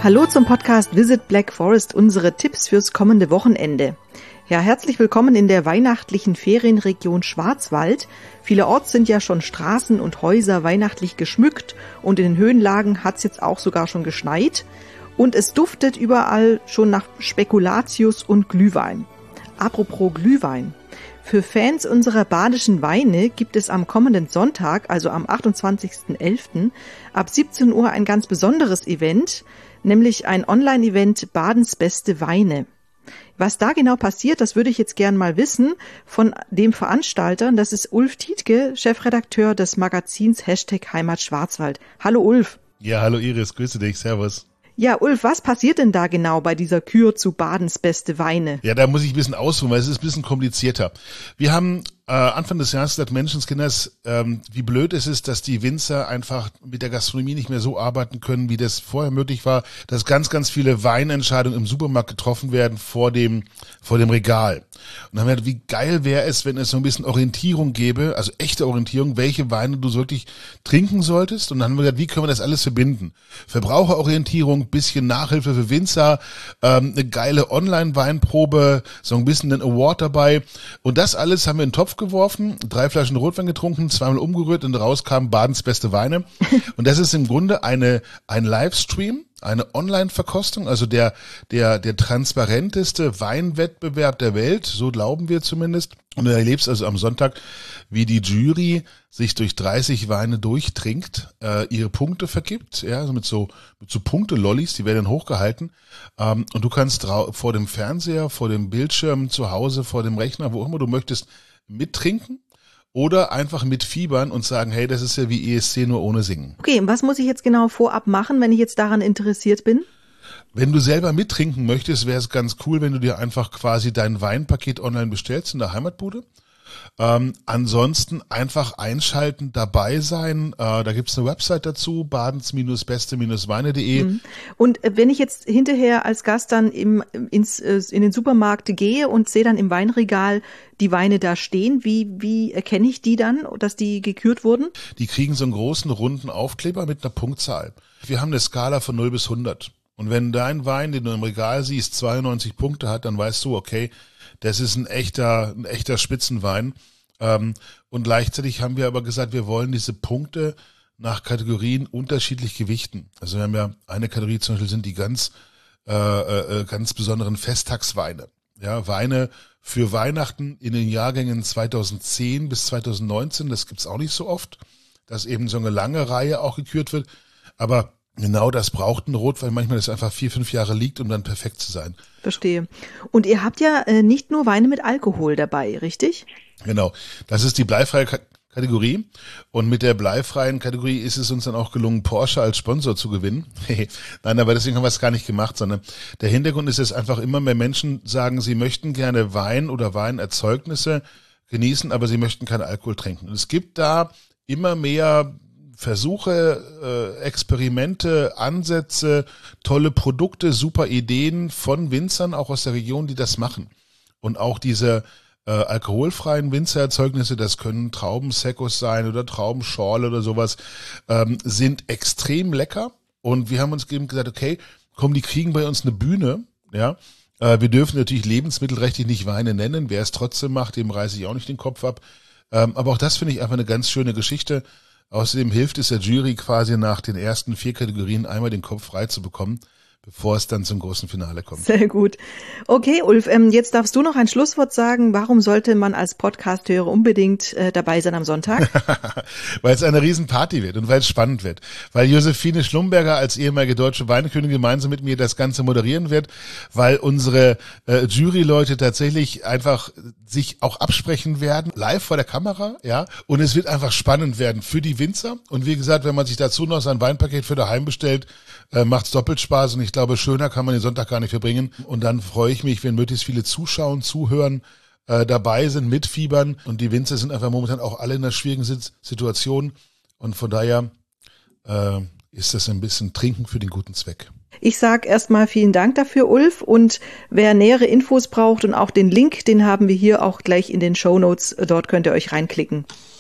Hallo zum Podcast Visit Black Forest, unsere Tipps fürs kommende Wochenende. Ja, herzlich willkommen in der weihnachtlichen Ferienregion Schwarzwald. Vielerorts sind ja schon Straßen und Häuser weihnachtlich geschmückt und in den Höhenlagen hat's jetzt auch sogar schon geschneit. Und es duftet überall schon nach Spekulatius und Glühwein. Apropos Glühwein. Für Fans unserer badischen Weine gibt es am kommenden Sonntag, also am 28.11. ab 17 Uhr ein ganz besonderes Event, nämlich ein Online-Event Badens beste Weine. Was da genau passiert, das würde ich jetzt gern mal wissen von dem Veranstalter. Das ist Ulf Tietke, Chefredakteur des Magazins #Heimat Schwarzwald. Hallo Ulf. Ja, hallo Iris, grüße dich, servus. Ja, Ulf, was passiert denn da genau bei dieser Kür zu Badens beste Weine? Ja, da muss ich ein bisschen ausholen, weil es ist ein bisschen komplizierter. Wir haben Anfang des Jahres gesagt, Menschenskinders, wie blöd es ist, dass die Winzer einfach mit der Gastronomie nicht mehr so arbeiten können, wie das vorher möglich war, dass ganz, ganz viele Weinentscheidungen im Supermarkt getroffen werden vor dem Regal. Und dann haben wir gedacht, wie geil wäre es, wenn es so ein bisschen Orientierung gäbe, also echte Orientierung, welche Weine du wirklich trinken solltest. Und dann haben wir gedacht, wie können wir das alles verbinden? Verbraucherorientierung, bisschen Nachhilfe für Winzer, eine geile Online-Weinprobe, so ein bisschen einen Award dabei. Und das alles haben wir in den Topf geworfen, 3 Flaschen Rotwein getrunken, 2-mal umgerührt und raus kamen Badens beste Weine. Und das ist im Grunde ein Livestream, eine Online-Verkostung, also der transparenteste Weinwettbewerb der Welt, so glauben wir zumindest. Und du erlebst also am Sonntag, wie die Jury sich durch 30 Weine durchtrinkt, ihre Punkte vergibt, ja, also mit so Punkte-Lollis, die werden dann hochgehalten. Und du kannst vor dem Fernseher, vor dem Bildschirm, zu Hause, vor dem Rechner, wo immer du möchtest, mittrinken oder einfach mitfiebern und sagen, hey, das ist ja wie ESC, nur ohne Singen. Okay, und was muss ich jetzt genau vorab machen, wenn ich jetzt daran interessiert bin? Wenn du selber mittrinken möchtest, wäre es ganz cool, wenn du dir einfach quasi dein Weinpaket online bestellst in der Heimatbude. Ansonsten einfach einschalten, dabei sein. Da gibt's eine Website dazu, badens-beste-weine.de. Und wenn ich jetzt hinterher als Gast dann in den Supermarkt gehe und sehe dann im Weinregal die Weine da stehen, wie erkenne ich die dann, dass die gekürt wurden? Die kriegen so einen großen, runden Aufkleber mit einer Punktzahl. Wir haben eine Skala von 0 bis 100. Und wenn dein Wein, den du im Regal siehst, 92 Punkte hat, dann weißt du, okay, das ist ein echter Spitzenwein. Und gleichzeitig haben wir aber gesagt, wir wollen diese Punkte nach Kategorien unterschiedlich gewichten. Also wir haben ja eine Kategorie zum Beispiel sind die ganz besonderen Festtagsweine. Ja, Weine für Weihnachten in den Jahrgängen 2010 bis 2019. Das gibt's auch nicht so oft, dass eben so eine lange Reihe auch gekürt wird. Aber genau das braucht ein Rotwein manchmal, das einfach 4-5 Jahre liegt, um dann perfekt zu sein. Verstehe. Und ihr habt ja nicht nur Weine mit Alkohol dabei, richtig? Genau. Das ist die bleifreie Kategorie. Und mit der bleifreien Kategorie ist es uns dann auch gelungen, Porsche als Sponsor zu gewinnen. Nein, aber deswegen haben wir es gar nicht gemacht, sondern der Hintergrund ist, dass einfach immer mehr Menschen sagen, sie möchten gerne Wein oder Weinerzeugnisse genießen, aber sie möchten keinen Alkohol trinken. Und es gibt da immer mehr Versuche, Experimente, Ansätze, tolle Produkte, super Ideen von Winzern, auch aus der Region, die das machen. Und auch diese alkoholfreien Winzererzeugnisse, das können Traubensekos sein oder Traubenschorle oder sowas, sind extrem lecker. Und wir haben uns eben gesagt, okay, komm, die kriegen bei uns eine Bühne, ja. Wir dürfen natürlich lebensmittelrechtlich nicht Weine nennen. Wer es trotzdem macht, dem reiße ich auch nicht den Kopf ab. Aber auch das finde ich einfach eine ganz schöne Geschichte. Außerdem hilft es der Jury quasi nach den ersten 4 Kategorien einmal den Kopf frei zu bekommen, bevor es dann zum großen Finale kommt. Sehr gut. Okay, Ulf, jetzt darfst du noch ein Schlusswort sagen. Warum sollte man als Podcast-Hörer unbedingt dabei sein am Sonntag? Weil es eine Riesenparty wird und weil es spannend wird. Weil Josephine Schlumberger als ehemalige deutsche Weinkönigin gemeinsam mit mir das Ganze moderieren wird. Weil unsere Juryleute tatsächlich einfach sich auch absprechen werden, live vor der Kamera, ja. Und es wird einfach spannend werden für die Winzer. Und wie gesagt, wenn man sich dazu noch sein Weinpaket für daheim bestellt, macht's doppelt Spaß. Und ich glaube, schöner kann man den Sonntag gar nicht verbringen. Und dann freue ich mich, wenn möglichst viele zuschauen, zuhören, dabei sind, mitfiebern. Und die Winzer sind einfach momentan auch alle in einer schwierigen Situation. Und von daher ist das ein bisschen Trinken für den guten Zweck. Ich sage erstmal vielen Dank dafür, Ulf. Und wer nähere Infos braucht und auch den Link, den haben wir hier auch gleich in den Shownotes. Dort könnt ihr euch reinklicken.